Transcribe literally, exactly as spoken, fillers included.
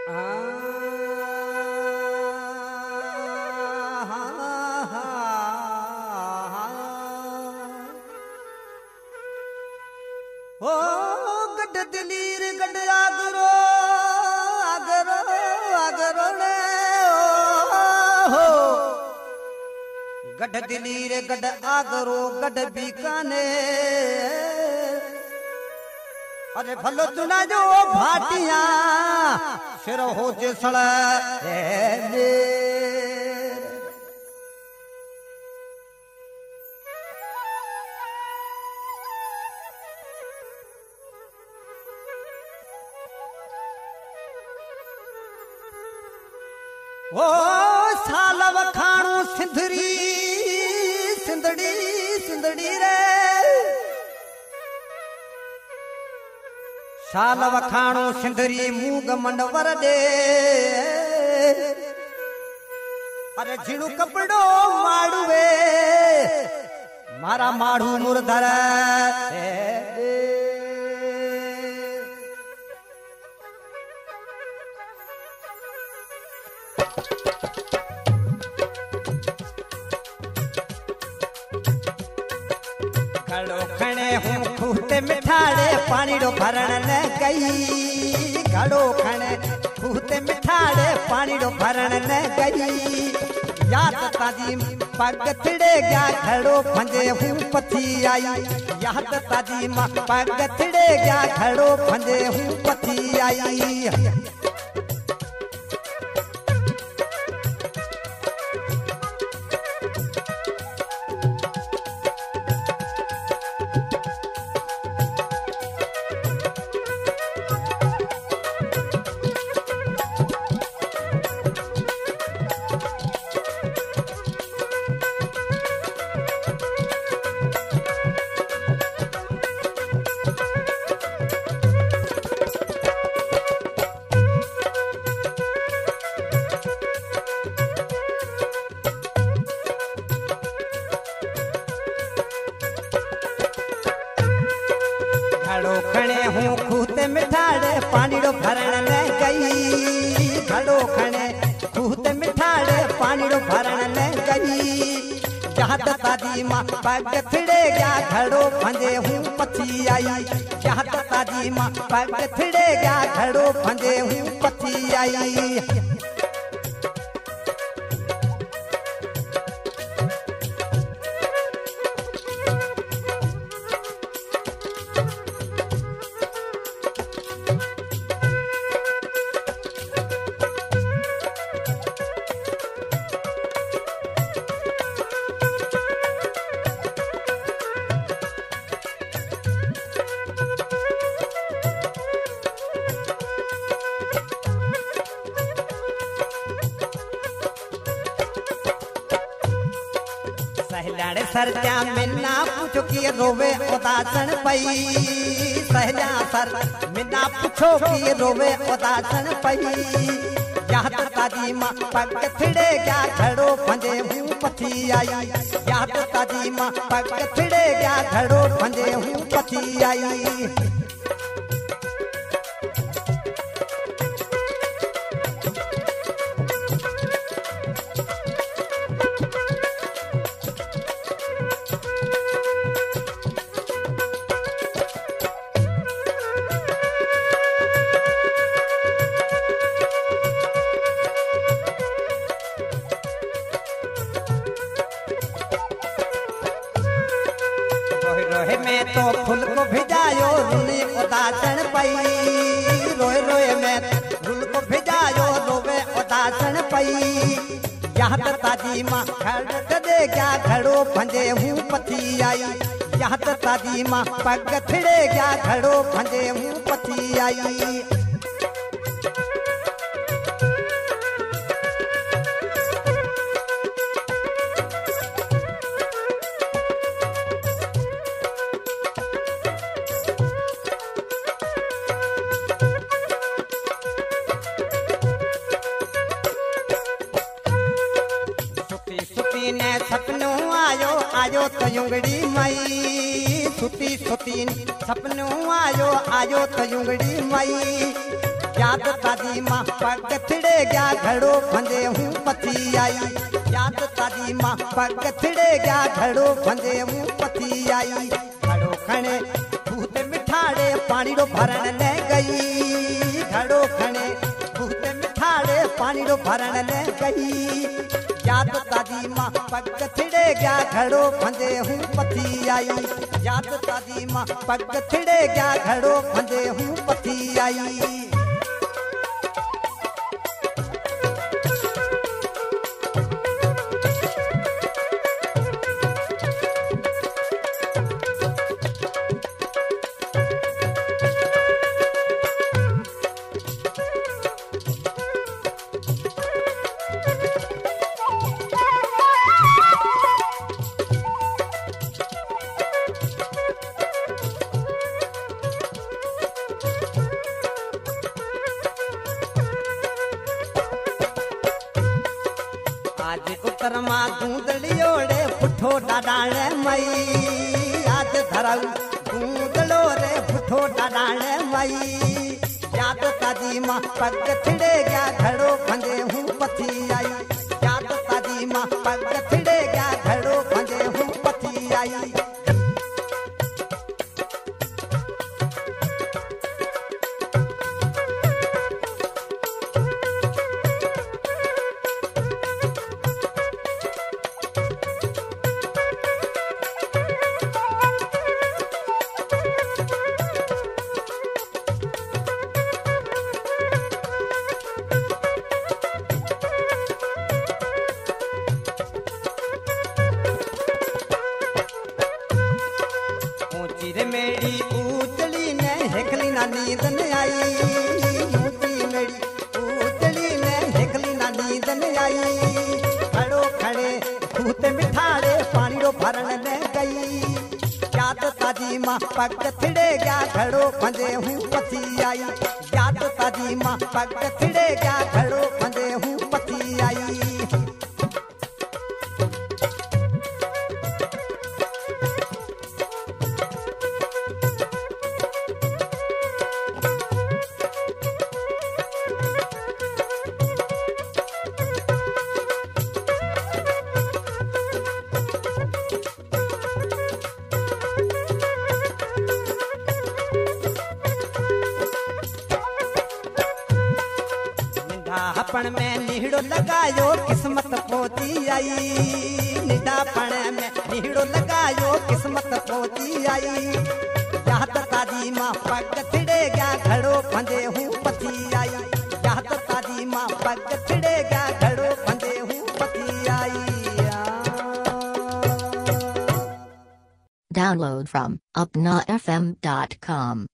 ओ गड दिलीर गड आगरो आगरो आगरो ने ओ गड दिलीर गड आगरो गड बीकाने अरे भलो तुना जो भाटिया सिर हो जे सड़ ओ साल वखाणू सिंधरी सिंधड़ी सिंधड़ी रे साल वखाणू सिंधरी मूग मंडवर दे अरे झीणू कपड़ो माड़ुवे मारा माड़ू मुरधर घड़ो खणे हूँ खूते मिठाड़े पानी रो भरण न गई घड़ो खणे खूते मिठाड़े पानी रो भरण न गई याद ताजी पग थिड़े गया घड़ो फंजे हूँ पथी आई याद ताजी पग थिड़े गया घड़ो फंजे हूँ पथी आई घड़ो खणे हूँ खूते मिठाड़े पानी रो भरण न गई घड़ो खणे खूते मिठाड़े पानी रो भरण न गई याद ताजी माँ पग थिड़े गया घड़ो फंजे हूँ पथी आई याद ताजी माँ पग थिड़े गया घड़ो फंजे हूँ पथी आई सहलाड़े सरजा मिना पूछो कि रोवे उदासन पई सहला सर मिना पूछो कि रोवे उदासन पई याद ताजी माँ पग थिड़े गया घड़ो फंजे हूँ पथी आई याद ताजी माँ पग थिड़े गया घड़ो फंजे हूँ पथी आई रोहे में तो फूल को भिजायो रुनी उदासन पई रोए रोए में फूल को भिजायो रोवे उदासन पई याद ताजी माँ खड़ दे गया घड़ो फंजे हूँ पथी आई याद ताजी माँ पग थिड़े गया घड़ो फंजे हूँ पथी आई ने सपनों आयो आयो तो युंगड़ी मई सुती सुती सपन सपनों आयो आयो तो युंगड़ी मई याद दादी माँ पग थिड़े गया घड़ो फंदे हूँ पति आई याद दादी माँ पग थिड़े गया घड़ो फंदे हूँ पति आई घड़ो खणे भूत मिठाड़े पानी रो भरण ले गई घड़ो खणे भूत मिठाड़े पानी रो भरण ले गई याद दादी माँ पग थिड़े गया घड़ो फंदे हूँ पति आई याद दादी माँ पग थिड़े गया घड़ो फंदे हूँ पति आई आज कुतरमा दूधड़ियोड़े पुठो डाडाणे मई आज धरऊ दूधड़ो रे पुठो डाडाणे मई याद दादी माँ पग थिड़े गया घड़ो फंदे हूँ पति आई याद दादी माँ पग थिड़े गया घड़ो फंदे हूँ पति आई ऊंची मेरी उतली ने हेखली ना नींद न आई ऊंची मेरी उतली ने हेखली ना नींद न आई खड़ो खड़े भूत मिठाड़े पानी रो भरण ले गई याद दादी माँ पग थिड़े गया घड़ो फंदे हूँ पति आई याद दादी माँ पग थिड़े गया घड़ो फंदे हूँ पति आई निडापण में नीड़ो लगायो किस्मत पोती आई निडापण में नीड़ो लगायो किस्मत पोती आई याद दादी माँ पग थिड़े गया घड़ो फंदे हूँ पति आई याद दादी माँ पग थिड़े गया घड़ो फंदे हूँ पति आई Download from upna f m dot com.